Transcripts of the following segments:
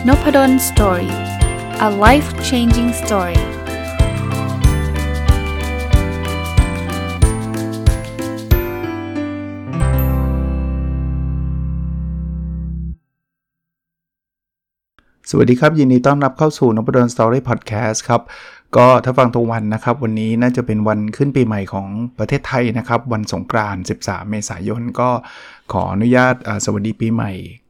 Nopadon Story. A life-changing story. สวัสดีครับยินดีต้อนรับเข้าสู่ Nopadon Story Podcast ครับก็ถ้าฟังตรงวันนะครับวันนี้น่าจะเป็นวันขึ้นปีใหม่ของประเทศไทยนะครับวันสงกรานต์13เมษายนก็ขออนุญาตสวัสดีปีใหม่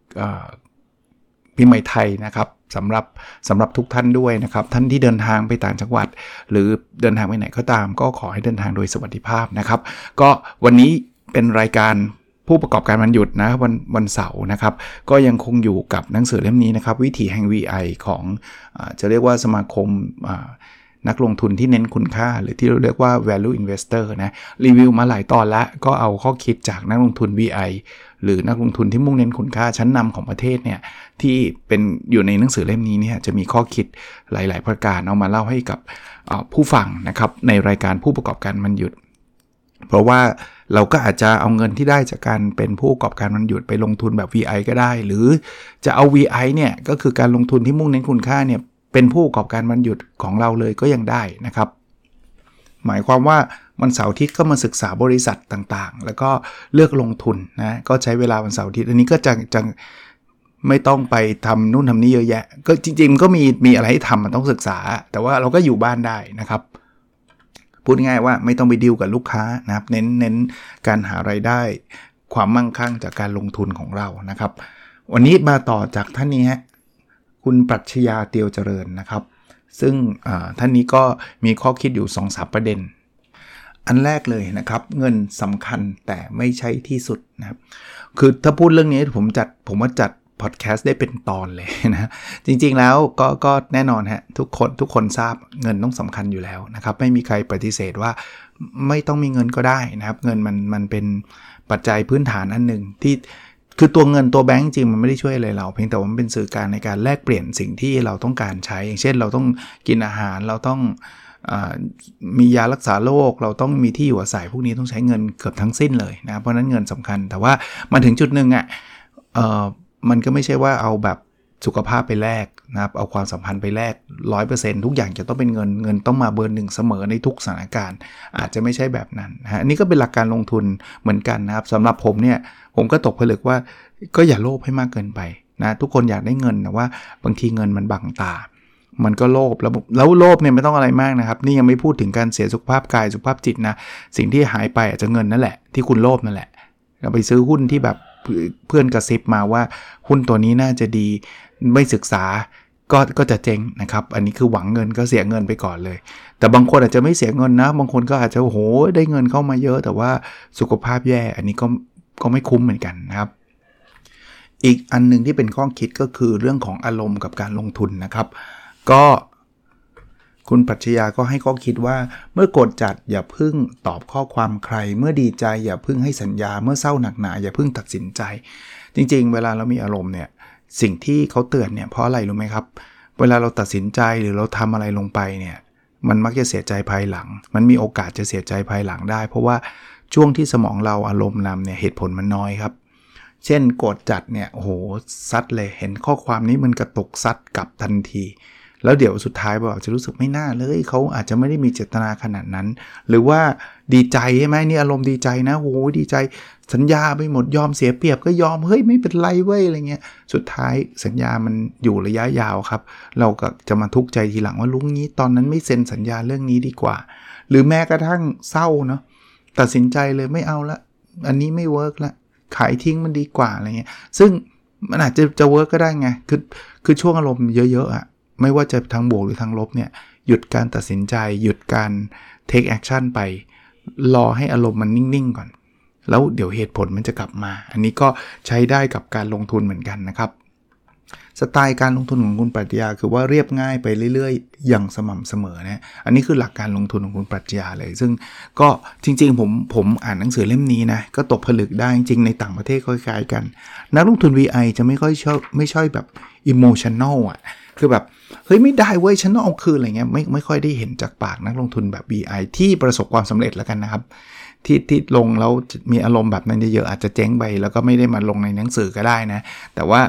ปีใหม่ไทยนะครับสำหรับทุกท่านด้วยนะครับท่านที่เดินทางไปต่างจังหวัดหรือเดินทางไปไหนก็ตามก็ขอให้เดินทางโดยสวัสดิภาพนะครับก็วันนี้เป็นรายการผู้ประกอบการวันหยุดนะวันเสาร์นะครับก็ยังคงอยู่กับหนังสือเล่มนี้นะครับวิถีแห่ง VI ของจะเรียกว่าสมาคมนักลงทุนที่เน้นคุณค่าหรือที่เราเรียกว่า value investor นะรีวิวมาหลายตอนแล้วก็เอาข้อคิดจากนักลงทุน VI หรือนักลงทุนที่มุ่งเน้นคุณค่าชั้นนำของประเทศเนี่ยที่เป็นอยู่ในหนังสือเล่มนี้เนี่ยจะมีข้อคิดหลายๆประการเอามาเล่าให้กับผู้ฟังนะครับในรายการผู้ประกอบการวันหยุดเพราะว่าเราก็อาจจะเอาเงินที่ได้จากการเป็นผู้ประกอบการวันหยุดไปลงทุนแบบ VI ก็ได้หรือจะเอา VI เนี่ยก็คือการลงทุนที่มุ่งเน้นคุณค่าเนี่ยเป็นผู้ประกอบการวันหยุดของเราเลยก็ยังได้นะครับหมายความว่าวันเสาร์อาทิตย์ก็มาศึกษาบริษัทต่างๆแล้วก็เลือกลงทุนนะก็ใช้เวลาวันเสาร์อาทิตย์อันนี้ก็จะไม่ต้องไปทำนู่นทำนี่เยอะแยะก็จริงๆก็มีอะไรให้ทำมันต้องศึกษาแต่ว่าเราก็อยู่บ้านได้นะครับพูดง่ายว่าไม่ต้องไปดีลกับลูกค้านะครับเน้นการหารายได้ความมั่งคั่งจากการลงทุนของเรานะครับวันนี้มาต่อจากท่านนี้ฮะคุณปรัชญาเตียวเจริญนะครับซึ่งท่านนี้ก็มีข้อคิดอยู่ 2-3 ประเด็นอันแรกเลยนะครับเงินสำคัญแต่ไม่ใช่ที่สุดนะครับคือถ้าพูดเรื่องนี้ผมว่าจัดพอดแคสต์ได้เป็นตอนเลยนะจริงๆแล้วก็แน่นอนฮะทุกคนทราบเงินต้องสำคัญอยู่แล้วนะครับไม่มีใครปฏิเสธว่าไม่ต้องมีเงินก็ได้นะครับเงินมันเป็นปัจจัยพื้นฐานอันหนึ่งที่คือตัวเงินตัวแบงก์จริงมันไม่ได้ช่วยอะไรเราเพียงแต่ว่ามันเป็นสื่อกลางในการแลกเปลี่ยนสิ่งที่เราต้องการใช้อย่างเช่นเราต้องกินอาหารเราต้องมียารักษาโรคเราต้องมีที่อยู่อาศัยพวกนี้ต้องใช้เงินเกือบทั้งสิ้นเลยนะเพราะนั้นเงินสำคัญแต่ว่ามาถึงจุดนึงมันก็ไม่ใช่ว่าเอาแบบสุขภาพไปแลกนะครับเอาความสัมพันธ์ไปแลก 100% ทุกอย่างจะต้องเป็นเงินต้องมาเบอร์หนึ่งเสมอในทุกสถานการณ์อาจจะไม่ใช่แบบนั้นนะอันนี้ก็เป็นหลักการลงทุนเหมือนกันนะครับสำหรับผมเนี่ยผมก็ตกผลึกว่าก็อย่าโลภให้มากเกินไปนะทุกคนอยากได้เงินแต่ว่าบางทีเงินมันบังตามันก็โลภแล้วโลภเนี่ยไม่ต้องอะไรมากนะครับนี่ยังไม่พูดถึงการเสียสุขภาพกายสุขภาพจิตนะสิ่งที่หายไปอาจจะเงินนั่นแหละที่คุณโลภนั่นแหละเราไปซื้อหุ้นที่แบบเพื่อนกระซิบมาว่าหุ้นตัวนี้น่าจะดีไม่ศึกษาก็จะเจ๊งนะครับอันนี้คือหวังเงินก็เสียเงินไปก่อนเลยแต่บางคนอาจจะไม่เสียเงินนะบางคนก็อาจจะโอ้โหได้เงินเข้ามาเยอะแต่ว่าสุขภาพแย่อันนี้ก็ไม่คุ้มเหมือนกันนะครับอีกอันนึงที่เป็นข้อคิดก็คือเรื่องของอารมณ์กับการลงทุนนะครับก็คุณปรัชญาก็ให้ข้อคิดว่าเมื่อโกรธจัดอย่าพึ่งตอบข้อความใครเมื่อดีใจอย่าพึ่งให้สัญญาเมื่อเศร้าหนักหนาอย่าพึ่งตัดสินใจจริงๆเวลาเรามีอารมณ์เนี่ยสิ่งที่เขาเตือนเนี่ยเพราะอะไรรู้ไหมครับเวลาเราตัดสินใจหรือเราทำอะไรลงไปเนี่ยมันมักจะเสียใจภายหลังมันมีโอกาสจะเสียใจภายหลังได้เพราะว่าช่วงที่สมองเราอารมณ์นำเนี่ยเหตุผลมันน้อยครับเช่นโกรธจัดเนี่ยโอ้โหซัดเลยเห็นข้อความนี้มันกระตุกซัดกลับทันทีแล้วเดี๋ยวสุดท้ายบอกจะรู้สึกไม่น่าเลยเขาอาจจะไม่ได้มีเจตนาขนาดนั้นหรือว่าดีใจใช่ไหมนี่อารมณ์ดีใจนะโอ้ดีใจสัญญาไปหมดยอมเสียเปรียบก็ยอมเฮ้ยไม่เป็นไรเว้ยอะไรเงี้ยสุดท้ายสัญญามันอยู่ระยะยาวครับเราก็จะมาทุกข์ใจทีหลังว่าลุงนี้ตอนนั้นไม่เซ็นสัญญาเรื่องนี้ดีกว่าหรือแม้กระทั่งเศร้าเนาะตัดสินใจเลยไม่เอาละอันนี้ไม่เวิร์กละขายทิ้งมันดีกว่าอะไรเงี้ยซึ่งมันอาจจะเวิร์กก็ได้ไงคือช่วงอารมณ์เยอะๆอ่ะไม่ว่าจะทางบวกหรือทางลบเนี่ยหยุดการตัดสินใจหยุดการ take action ไปรอให้อารมณ์มันนิ่งๆก่อนแล้วเดี๋ยวเหตุผลมันจะกลับมาอันนี้ก็ใช้ได้กับการลงทุนเหมือนกันนะครับสไตล์การลงทุนของคุณปรัชญาคือว่าเรียบง่ายไปเรื่อยๆอย่างสม่ำเสมอนะอันนี้คือหลักการลงทุนของคุณปรัชญาเลยซึ่งก็จริงๆผมอ่านหนังสือเล่มนี้นะก็ตกผลึกได้จริงๆในต่างประเทศคล้ายๆกันนักลงทุน VI จะไม่ใช่แบบ emotional อ่ะคือแบบเฮ้ยไม่ได้เว้ยฉันต้องเอาคืนอะไรเงี้ยไม่ค่อยได้เห็นจากปากนักลงทุนแบบ VI ที่ประสบความสำเร็จแล้วกันนะครับที่ลงแล้วมีอารมณ์แบบนั้นเยอะๆอาจจะเจ๊งไปแล้วก็ไม่ได้มาลงในหนังสือก็ได้นะแต่ว่า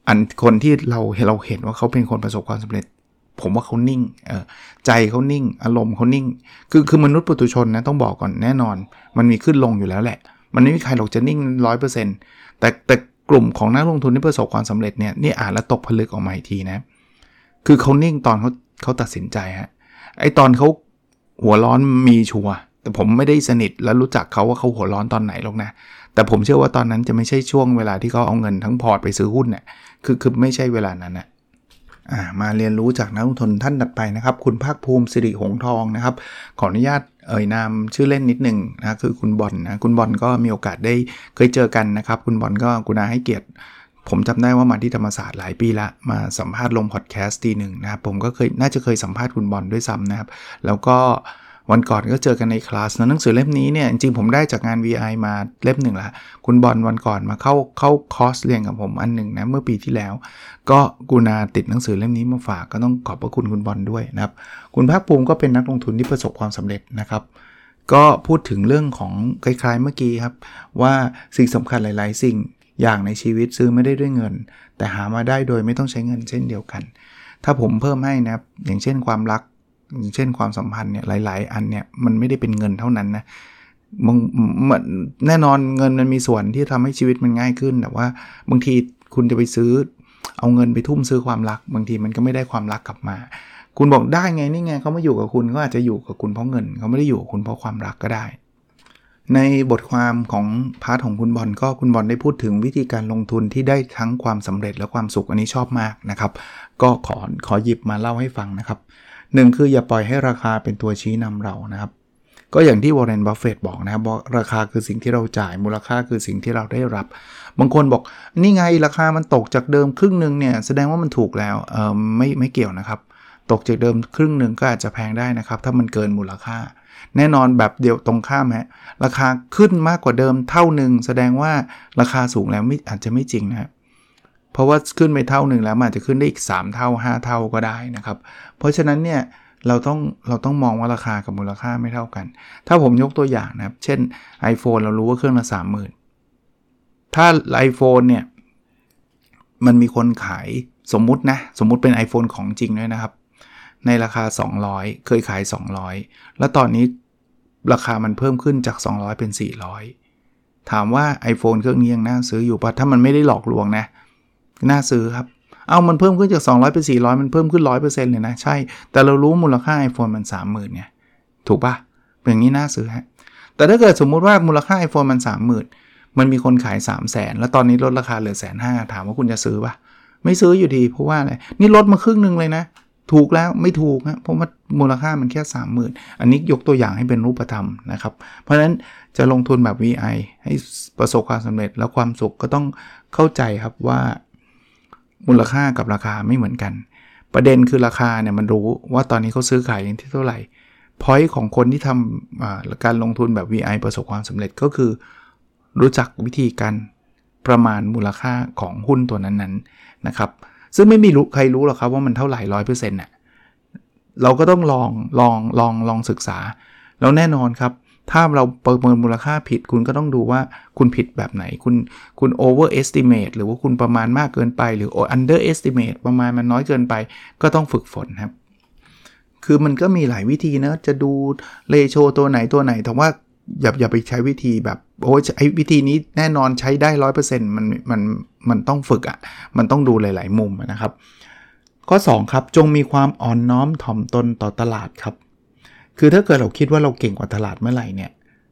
คนที่เราเห็นว่าเขาเป็นคนประสบความสำเร็จผมว่าเขานิ่งใจเขานิ่งอารมณ์เขานิ่งคือมนุษย์ปุถุชนนะต้องบอกก่อนแน่นอนมันมีขึ้นลงอยู่แล้วแหละมันไม่มีใครหรอกจะนิ่ง 100% แต่กลุ่มของนักลงทุนที่ประสบความสำเร็จเนี่ยนี่อ่านแล้วตกผลึกออกมาอีกทีนะคือเขานิ่งตอนเขาตัดสินใจฮะไอตอนเขาหัวร้อนมีชัวร์แต่ผมไม่ได้สนิทแล้วรู้จักเขาว่าเขาหัวร้อนตอนไหนหรอกนะแต่ผมเชื่อว่าตอนนั้นจะไม่ใช่ช่วงเวลาที่เขาเอาเงินทั้งพอร์ตไปซื้อหุ้นเนี่ยคือไม่ใช่เวลานั้นนะมาเรียนรู้จากนักลงทุนท่านถัดไปนะครับคุณภาคภูมิสิริหงส์ทองนะครับขออนุญาตนามชื่อเล่นนิดนึงนะคือคุณบอลนะคุณบอลก็มีโอกาสได้เคยเจอกันนะครับคุณบอลก็กุณาให้เกียรติผมจำได้ว่ามาที่ธรรมศาสตร์หลายปีละมาสัมภาษณ์ลงพอดแคสต์ทีหนึ่งนะครับผมก็น่าจะเคยสัมภาษณ์คุณบอลด้วยซ้ำนะครับแล้วก็วันก่อนก็เจอกันในคลาสหนังสือเล่มนี้เนี่ยจริงๆผมได้จากงาน VI มาเล่มหนึ่งละคุณบอลวันก่อนมาเข้าคอร์สเรียนกับผมอันหนึ่งนะเมื่อปีที่แล้วก็กุณาติดหนังสือเล่มนี้มาฝากก็ต้องขอบพระคุณคุณบอลด้วยนะครับคุณภาคภูมิก็เป็นนักลงทุนที่ประสบความสำเร็จนะครับก็พูดถึงเรื่องของคล้ายๆเมื่อกี้ครับว่าสิ่งสำคัญหลายๆสิ่งอย่างในชีวิตซื้อไม่ได้ด้วยเงินแต่หามาได้โดยไม่ต้องใช้เงินเช่นเดียวกันถ้าผมเพิ่มให้นะครับอย่างเช่นความรักเช่นความสัมพันธ์เนี่ยหลายๆอันเนี่ยมันไม่ได้เป็นเงินเท่านั้นนะแน่นอนเงินมันมีส่วนที่ทำให้ชีวิตมันง่ายขึ้นแต่ว่าบางทีคุณจะไปเอาเงินไปทุ่มซื้อความรักบางทีมันก็ไม่ได้ความรักกลับมาคุณบอกได้ไงนี่ไงเขามาอยู่กับคุณก็อาจจะอยู่กับคุณเพราะเงินเขาไม่ได้อยู่กับคุณเพราะความรักก็ได้ในบทความของพาร์ทของคุณบอลก็คุณบอลได้พูดถึงวิธีการลงทุนที่ได้ทั้งความสำเร็จและความสุขอันนี้ชอบมากนะครับก็ขอหยิบมาเล่าให้ฟังนะครับ1คืออย่าปล่อยให้ราคาเป็นตัวชี้นำเรานะครับก็อย่างที่วอร์เรน บัฟเฟตต์บอกนะครับว่าราคาคือสิ่งที่เราจ่ายมูลค่าคือสิ่งที่เราได้รับบางคนบอกนี่ไงราคามันตกจากเดิมครึ่งนึงเนี่ยแสดงว่ามันถูกแล้วไม่เกี่ยวนะครับตกจากเดิมครึ่งนึงก็อาจจะแพงได้นะครับถ้ามันเกินมูลค่าแน่นอนแบบเดียวตรงข้ามฮะราคาขึ้นมากกว่าเดิมเท่านึงแสดงว่าราคาสูงแล้วอาจจะไม่จริงนะครับเพราะว่าขึ้นไปเท่านึงแล้วมันอาจจะขึ้นได้อีก3เท่า5เท่าก็ได้นะครับเพราะฉะนั้นเนี่ยเราต้องมองว่าราคากับมูลค่าไม่เท่ากันถ้าผมยกตัวอย่างนะครับเช่น iPhone เรารู้ว่าเครื่องละ 30,000 ถ้า iPhone เนี่ยมันมีคนขายสมมุติเป็น iPhone ของจริงด้วยนะครับในราคา200เคยขาย200แล้วตอนนี้ราคามันเพิ่มขึ้นจาก200เป็น400ถามว่า iPhone เครื่องนี้ยังน่าซื้ออยู่ป่ะถ้ามันไม่ได้หลอกลวงนะน่าซื้อครับมันเพิ่มขึ้นจาก200เป็น400มันเพิ่มขึ้น 100% เลยนะใช่แต่เรารู้มูลค่า iPhone มัน 30,000 ไงถูกป่ะเป็นอย่างนี้น่าซื้อฮะแต่ถ้าเกิดสมมุติว่ามูลค่า iPhone มัน 30,000 มันมีคนขาย 300,000 แล้วตอนนี้ลดราคาเหลือ 150,000 ถามว่าคุณจะซื้อป่ะไม่ซื้ออยู่ดีเพราะว่าอะไรนี่ลดมาครึ่งนึงเลยนะถูกแล้วไม่ถูกนะเพราะว่ามูลค่ามันแค่ 30,000 อันนี้ยกตัวอย่างให้เป็นรูปธรรมนะครับเพราะฉะนั้นจะลงทุนแบบ VI ให้ประสบความสำเร็จแล้วความสุขก็ต้องเข้าใจครับว่ามูลค่ากับราคาไม่เหมือนกันประเด็นคือราคาเนี่ยมันรู้ว่าตอนนี้เขาซื้อขายอย่างที่เท่าไหร่ point ของคนที่ทำการลงทุนแบบ VI ประสบความสำเร็จก็คือรู้จักวิธีการประมาณมูลค่าของหุ้นตัวนั้นๆนะครับซึ่งไม่มีใครรู้หรอกครับว่ามันเท่าไหร่ 100% น่ะเราก็ต้องลองศึกษาแล้วแน่นอนครับถ้าเราประเมินมูลค่าผิดคุณก็ต้องดูว่าคุณผิดแบบไหนคุณ overestimate หรือว่าคุณประมาณมากเกินไปหรือ underestimate ประมาณมันน้อยเกินไปก็ต้องฝึกฝนครับคือมันก็มีหลายวิธีนะจะดูเรโชตัวไหนแต่ว่าอย่าไปใช้วิธีแบบไอ้วิธีนี้แน่นอนใช้ได้ 100% มันต้องฝึกมันต้องดูหลายๆมุมนะครับข้อ2ครับจงมีความอ่อนน้อมถ่อมตนต่อตลาดครับคือถ้าเกิดเราคิดว่าเราเก่งกว่าตลาดเมื่อไหร่เนี่ย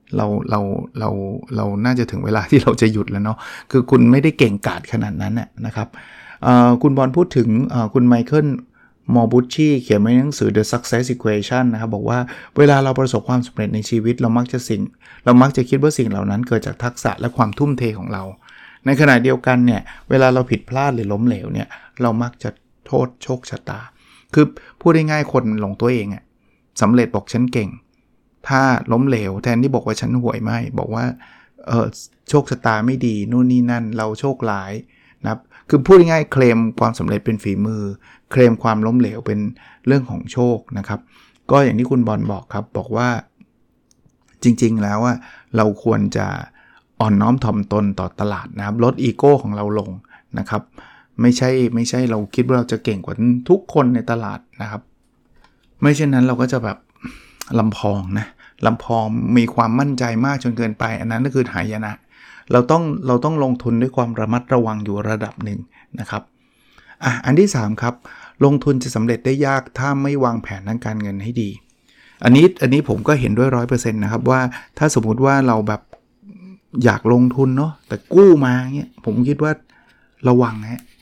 เราน่าจะถึงเวลาที่เราจะหยุดแล้วเนาะคือคุณไม่ได้เก่งกาจขนาดนั้นนะครับคุณบอลพูดถึงคุณไมเคิลมอร์บุชชีเขียนไว้ในหนังสือ The Success Equation นะครับบอกว่าเวลาเราประสบความสำเร็จในชีวิตเรามักจะคิดว่าสิ่งเหล่านั้นเกิดจากทักษะและความทุ่มเทของเราในขณะเดียวกันเนี่ยเวลาเราผิดพลาดหรือล้มเหลวเนี่ยเรามักจะโทษโชคชะตาคือพูดง่ายๆคนหลงตัวเองสำเร็จบอกฉันเก่งถ้าล้มเหลวแทนที่บอกว่าฉันห่วยไม่บอกว่าโชคชะตาไม่ดีนู่นนี่นั่นเราโชคร้ายนะครับคือพูดง่ายๆเคลมความสำเร็จเป็นฝีมือเคลมความล้มเหลวเป็นเรื่องของโชคนะครับก็อย่างที่คุณบอลบอกครับบอกว่าจริงๆแล้วเราควรจะอ่อนน้อมถ่อมตนต่อตลาดนะครับลดอีโก้ของเราลงนะครับไม่ใช่เราคิดว่าเราจะเก่งกว่าทุกคนในตลาดนะครับไม่เช่นนั้นเราก็จะแบบลำพองลำพองมีความมั่นใจมากจนเกินไปอันนั้นก็คือหายนะเราต้องลงทุนด้วยความระมัดระวังอยู่ระดับหนึ่งนะครับอันที่3ครับลงทุนจะสำเร็จได้ยากถ้าไม่วางแผนทางการเงินให้ดีอันนี้ผมก็เห็นด้วย 100% นะครับว่าถ้าสมมุติว่าเราแบบอยากลงทุนเนาะแต่กู้มาเงี้ยผมคิดว่าระวัง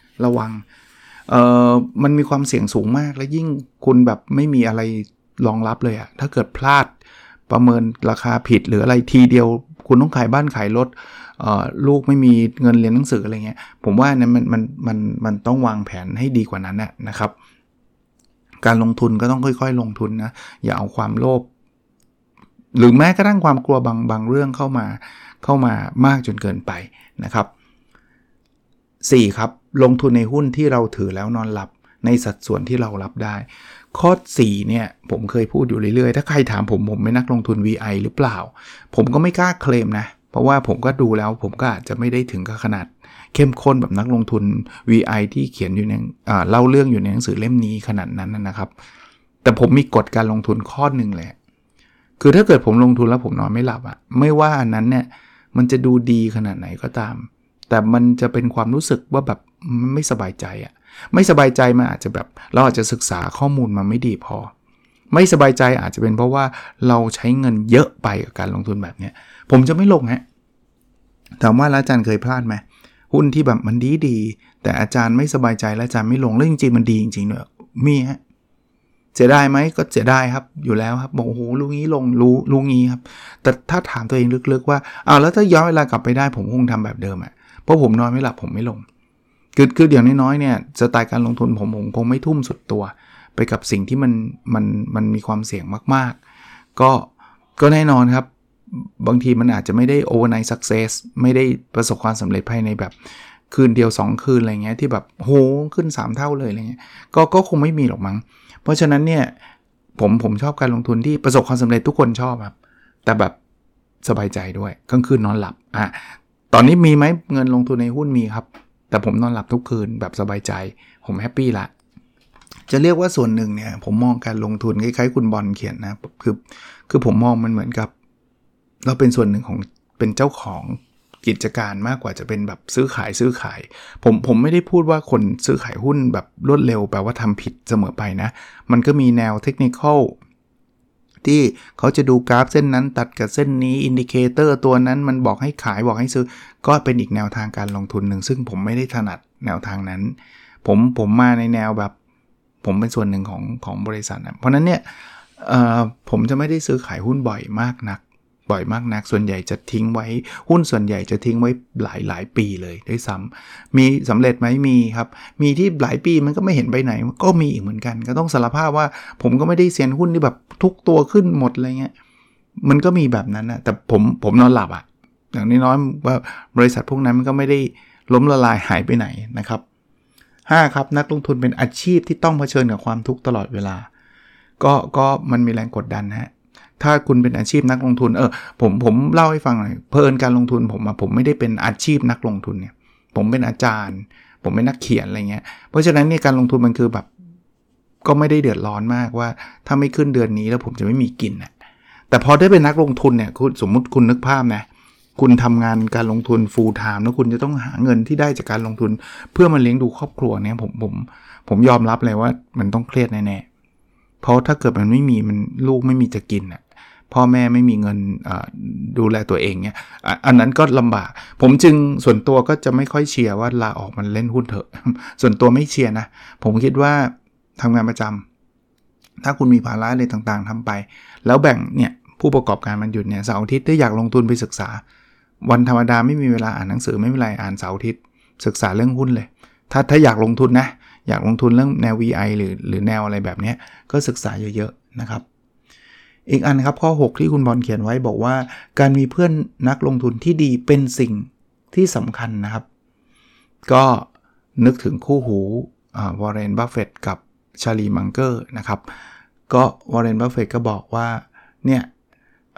มันมีความเสี่ยงสูงมากและยิ่งคุณแบบไม่มีอะไรรองรับเลยอะถ้าเกิดพลาดประเมินราคาผิดหรืออะไรทีเดียวคุณต้องขายบ้านขายรถลูกไม่มีเงินเรียนหนังสืออะไรเงี้ยผมว่านั้นมันต้องวางแผนให้ดีกว่านั้นนะครับการลงทุนก็ต้องค่อยๆลงทุนนะอย่าเอาความโลภหรือแม้กระทั่งความกลัวบางเรื่องเข้ามามากจนเกินไปนะครับ4ครับลงทุนในหุ้นที่เราถือแล้วนอนหลับในสัดส่วนที่เรารับได้ข้อ4เนี่ยผมเคยพูดอยู่เรื่อยๆถ้าใครถามผมเป็นนักลงทุน VI หรือเปล่าผมก็ไม่กล้าเคลมนะเพราะว่าผมก็ดูแล้วผมก็อาจจะไม่ได้ถึงกับขนาดเข้มข้นแบบนักลงทุน VI ที่เขียนอยู่ในเล่าเรื่องอยู่ในหนังสือเล่มนี้ขนาดนั้นนะครับแต่ผมมีกฎการลงทุนข้อหนึ่งเลยคือถ้าเกิดผมลงทุนแล้วผมนอนไม่หลับไม่ว่าอันนั้นเนี่ยมันจะดูดีขนาดไหนก็ตามแต่มันจะเป็นความรู้สึกว่าแบบไม่สบายใจไม่สบายใจมันอาจจะแบบเราอาจจะศึกษาข้อมูลมาไม่ดีพอไม่สบายใจอาจจะเป็นเพราะว่าเราใช้เงินเยอะไปกับการลงทุนแบบนี้ผมจะไม่ลงถามว่าอาจารย์เคยพลาดไหมหุ้นที่แบบมันดีแต่อาจารย์ไม่สบายใจและอาจารย์ไม่ลงแล้วจริงๆมันดีจริงๆด้วยมีเสียดายไหมก็เสียดายครับอยู่แล้วครับบอกโอ้โหรู้งี้ลงรู้งี้ครับแต่ถ้าถามตัวเองลึกๆว่าแล้วถ้าย้อนเวลากลับไปได้ผมคงทำแบบเดิมเพราะผมนอนไม่หลับผมไม่ลงคืออย่างน้อยๆเนี่ยสไตล์การลงทุนผมคงไม่ทุ่มสุดตัวไปกับสิ่งที่มันมีความเสี่ยงมากๆก็แน่นอนครับบางทีมันอาจจะไม่ได้ overnight success ไม่ได้ประสบความสำเร็จภายในแบบคืนเดียว2คืนอะไรเงี้ยที่แบบโหขึ้น3เท่าเลยอะไรเงี้ยก็คงไม่มีหรอกมั้งเพราะฉะนั้นเนี่ยผมชอบการลงทุนที่ประสบความสำเร็จทุกคนชอบครับแต่แบบสบายใจด้วยกลางคืนนอนหลับตอนนี้มีไหมเงินลงทุนในหุ้นมีครับแต่ผมนอนหลับทุกคืนแบบสบายใจผมแฮปปี้ละจะเรียกว่าส่วนหนึ่งเนี่ยผมมองการลงทุนคล้ายๆคุณบอลเขียนนะคือผมมองมันเหมือนกับเราเป็นส่วนหนึ่งของเป็นเจ้าของกิจการมากกว่าจะเป็นแบบซื้อขายผมไม่ได้พูดว่าคนซื้อขายหุ้นแบบรวดเร็วแปลว่าทำผิดเสมอไปนะมันก็มีแนวเทคนิคอลที่เขาจะดูกราฟเส้นนั้นตัดกับเส้นนี้อินดิเคเตอร์ตัวนั้นมันบอกให้ขายบอกให้ซื้อก็เป็นอีกแนวทางการลงทุนหนึ่งซึ่งผมไม่ได้ถนัดแนวทางนั้นผมมาในแนวแบบผมเป็นส่วนหนึ่งของบริษัทเพราะนั้นเนี่ยผมจะไม่ได้ซื้อขายหุ้นบ่อยมากนักส่วนใหญ่จะทิ้งไว้หุ้นส่วนใหญ่จะทิ้งไว้หลายปีเลยด้วยซ้ำมีสำเร็จไหมมีครับมีที่หลายปีมันก็ไม่เห็นไปไหนก็มีอีกเหมือนกันก็ต้องสารภาพว่าผมก็ไม่ได้เซียนหุ้นที่แบบทุกตัวขึ้นหมดอะไรเงี้ยมันก็มีแบบนั้นแต่ผมนอนหลับอย่างน้อยๆว่าบริษัทพวกนั้นมันก็ไม่ได้ล้มละลายหายไปไหนนะครับ5ครับนักลงทุนเป็นอาชีพที่ต้องเผชิญกับความทุกข์ตลอดเวลาก็มันมีแรงกดดันถ้าคุณเป็นอาชีพนักลงทุนผมเล่าให้ฟังหน่อยเพิ่นการลงทุนผมไม่ได้เป็นอาชีพนักลงทุนเนี่ยผมเป็นอาจารย์ผมเป็นนักเขียนอะไรเงี้ยเพราะฉะนั้นเนี่ยการลงทุนมันคือแบบก็ไม่ได้เดือดร้อนมากว่าถ้าไม่ขึ้นเดือนนี้แล้วผมจะไม่มีกินแต่พอได้เป็นนักลงทุนเนี่ยคุณสมมุติคุณนึกภาพนะคุณทำงานการลงทุน full time แล้วคุณจะต้องหาเงินที่ได้จากการลงทุนเพื่อมาเลี้ยงดูครอบครัวเนี่ยผมยอมรับเลยว่ามันต้องเครียดแน่ๆเพราะถ้าเกิดมันไม่มีมันลูกไม่มีจะกินพ่อแม่ไม่มีเงินดูแลตัวเองเนี่ยอันนั้นก็ลำบากผมจึงส่วนตัวก็จะไม่ค่อยเชียร์ว่าลาออกมันเล่นหุ้นเถอะ ส่วนตัวไม่เชียร์นะผมคิดว่าทำงานประจำถ้าคุณมีภาระอะไรต่างๆทำไปแล้วแบ่งเนี่ยผู้ประกอบการมันหยุดเนี่ยเสาร์อาทิตย์ถ้าอยากลงทุนไปศึกษาวันธรรมดาไม่มีเวลาอ่านหนังสือไม่เป็นไรอ่านเสาร์อาทิตย์ศึกษาเรื่องหุ้นเลยถ้าอยากลงทุนนะอยากลงทุนเรื่องแนว VI หรือแนวอะไรแบบนี้ก็ศึกษาเยอะๆนะครับอีกอันครับข้อ6ที่คุณบอลเขียนไว้บอกว่าการมีเพื่อนนักลงทุนที่ดีเป็นสิ่งที่สำคัญนะครับก็นึกถึงคู่หูวอร์เรน บัฟเฟตต์กับชาลีมังเกอร์นะครับก็วอร์เรน บัฟเฟตต์ก็บอกว่าเนี่ย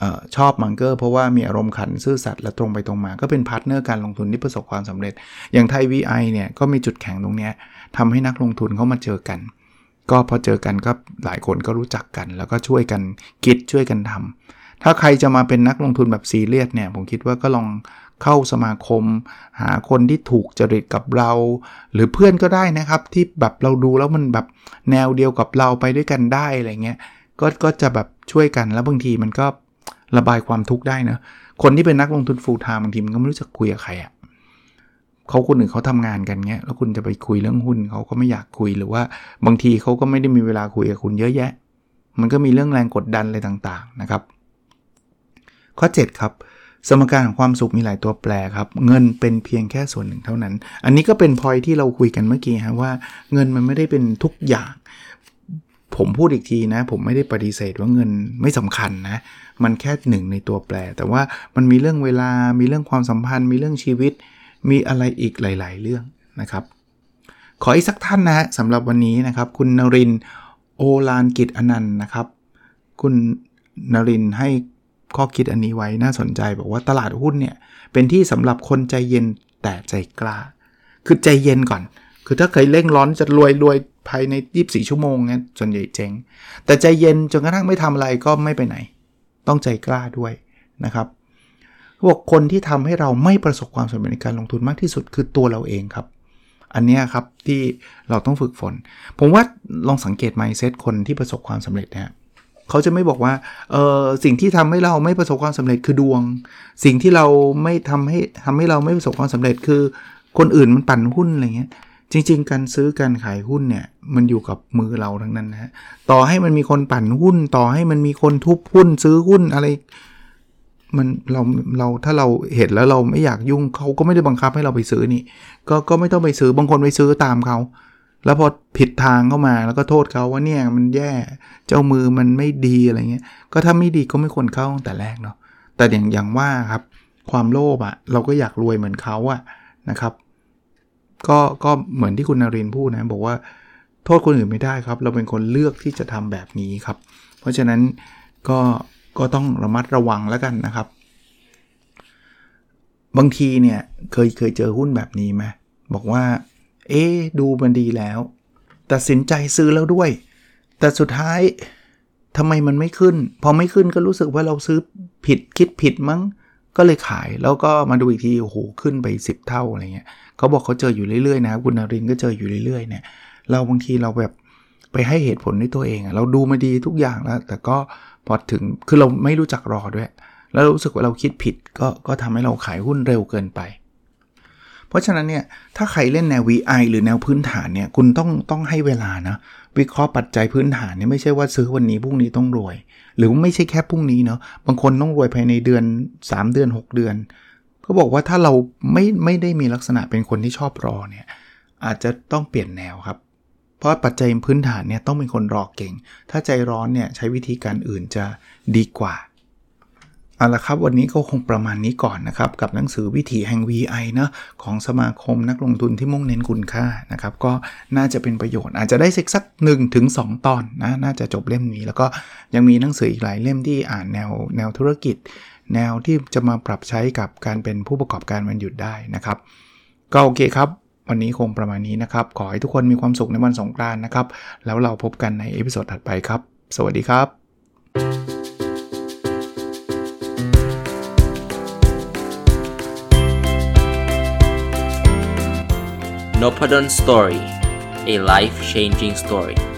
ชอบมังเกอร์เพราะว่ามีอารมณ์ขันซื่อสัตย์และตรงไปตรงมาก็เป็นพาร์ทเนอร์การลงทุนที่ประสบความสำเร็จอย่างไทย VI เนี่ยก็มีจุดแข็งตรงนี้ทำให้นักลงทุนเข้ามาเจอกันก็พอเจอกันก็หลายคนก็รู้จักกันแล้วก็ช่วยกันคิดช่วยกันทำถ้าใครจะมาเป็นนักลงทุนแบบซีเรียสเนี่ยผมคิดว่าก็ลองเข้าสมาคมหาคนที่ถูกจริตกับเราหรือเพื่อนก็ได้นะครับที่แบบเราดูแล้วมันแบบแนวเดียวกับเราไปด้วยกันได้อะไรเงี้ยก็จะแบบช่วยกันแล้วบางทีมันก็ระบายความทุกข์ได้นะคนที่เป็นนักลงทุน full time บางทีมันก็ไม่รู้จะคุยกับใครเขาคนอื่นเขาทำงานกันเงี้ยแล้วคุณจะไปคุยเรื่องหุ้นเขาก็ไม่อยากคุยหรือว่าบางทีเขาก็ไม่ได้มีเวลาคุยกับคุณเยอะแยะมันก็มีเรื่องแรงกดดันอะไรต่างๆนะครับข้อ7ครับสมการของความสุขมีหลายตัวแปรครับเงินเป็นเพียงแค่ส่วนหนึ่งเท่านั้นอันนี้ก็เป็น point ที่เราคุยกันเมื่อกี้ฮะว่าเงินมันไม่ได้เป็นทุกอย่างผมพูดอีกทีนะผมไม่ได้ปฏิเสธว่าเงินไม่สำคัญนะมันแค่หนึ่งในตัวแปรแต่ว่ามันมีเรื่องเวลามีเรื่องความสัมพันธ์มีเรื่องชีวิตมีอะไรอีกหลายๆเรื่องนะครับขออีกสักท่านนะสำหรับวันนี้นะครับคุณนรินทร์โอฬารกิจอนันต์นะครับคุณนรินทร์ให้ข้อคิดอันนี้ไว้น่าสนใจบอกว่าตลาดหุ้นเนี่ยเป็นที่สำหรับคนใจเย็นแต่ใจกล้าคือใจเย็นก่อนคือถ้าเคยเร่งร้อนจะรวยภายใน24ชั่วโมงเนี่ยส่วนใหญ่เจ๊งแต่ใจเย็นจนกระทั่งไม่ทำอะไรก็ไม่ไปไหนต้องใจกล้าด้วยนะครับพวกคนที่ทำให้เราไม่ประสบความสำเร็จในการลงทุนมากที่สุดคือตัวเราเองครับอันนี้ครับที่เราต้องฝึกฝนผมว่าลองสังเกต mindset คนที่ประสบความสำเร็จนะเขาจะไม่บอกว่าสิ่งที่ทำให้เราไม่ประสบความสำเร็จคือดวงสิ่งที่เราไม่ทำให้เราไม่ประสบความสำเร็จคือคนอื่นมันปั่นหุ้นอะไรเงี้ยจริงๆการซื้อการขายหุ้นเนี่ยมันอยู่กับมือเราทั้งนั้นนะฮะต่อให้มันมีคนปั่นหุ้นต่อให้มันมีคนทุบหุ้นซื้อหุ้นอะไรมันเราถ้าเราเห็นแล้วเราไม่อยากยุ่งเขาก็ไม่ได้บังคับให้เราไปซื้อนี่ก็ไม่ต้องไปซื้อบางคนไปซื้อตามเขาแล้วพอผิดทางเข้ามาแล้วก็โทษเขาว่าเนี่ยมันแย่เจ้ามือมันไม่ดีอะไรเงี้ยก็ถ้าไม่ดีก็ไม่ควรเข้าตั้งแต่แรกเนาะแต่อย่างว่าครับความโลภเราก็อยากรวยเหมือนเขานะครับก็เหมือนที่คุณนรินทร์พูดนะบอกว่าโทษคนอื่นไม่ได้ครับเราเป็นคนเลือกที่จะทำแบบนี้ครับเพราะฉะนั้นก็ต้องระมัดระวังแล้วกันนะครับบางทีเนี่ยเคยเจอหุ้นแบบนี้ไหมบอกว่าดูมันดีแล้วตัดสินใจซื้อแล้วด้วยแต่สุดท้ายทำไมมันไม่ขึ้นพอไม่ขึ้นก็รู้สึกว่าเราซื้อผิดคิดผิดมั้งก็เลยขายแล้วก็มาดูอีกทีโอ้โหขึ้นไป10เท่าอะไรเงี้ยเขาบอกเขาเจออยู่เรื่อยๆนะคุณนรินทร์ก็เจออยู่เรื่อยๆเนี่ยเราบางทีเราแบบไปให้เหตุผลด้วยตัวเองเราดูมาดีทุกอย่างแล้วแต่ก็พอถึงคือเราไม่รู้จักรอด้วยแล้วรู้สึกว่าเราคิดผิดก็ทำให้เราขายหุ้นเร็วเกินไปเพราะฉะนั้นเนี่ยถ้าใครเล่นแนว VI หรือแนวพื้นฐานเนี่ยคุณต้องให้เวลานะวิเคราะห์ปัจจัยพื้นฐานเนี่ยไม่ใช่ว่าซื้อวันนี้พรุ่งนี้ต้องรวยหรือไม่ใช่แค่พรุ่งนี้เนาะบางคนต้องรวยภายในเดือน3เดือน6เดือนเขาบอกว่าถ้าเราไม่ได้มีลักษณะเป็นคนที่ชอบรอเนี่ยอาจจะต้องเปลี่ยนแนวครับเพราะปัจจัยพื้นฐานเนี่ยต้องเป็นคนรอเก่งถ้าใจร้อนเนี่ยใช้วิธีการอื่นจะดีกว่าเอาละครับวันนี้ก็คงประมาณนี้ก่อนนะครับกับหนังสือวิถีแห่ง VI นะของสมาคมนักลงทุนที่มุ่งเน้นคุณค่านะครับก็น่าจะเป็นประโยชน์อาจจะได้สัก 1-2 ตอนนะน่าจะจบเล่มนี้แล้วก็ยังมีหนังสืออีกหลายเล่มที่อ่านแนวธุรกิจแนวที่จะมาปรับใช้กับการเป็นผู้ประกอบการวันหยุดได้นะครับก็โอเคครับวันนี้คงประมาณนี้นะครับขอให้ทุกคนมีความสุขในวันสงกรานต์นะครับแล้วเราพบกันในเอพิโซดถัดไปครับสวัสดีครับ Nopadon Story, a life-changing story.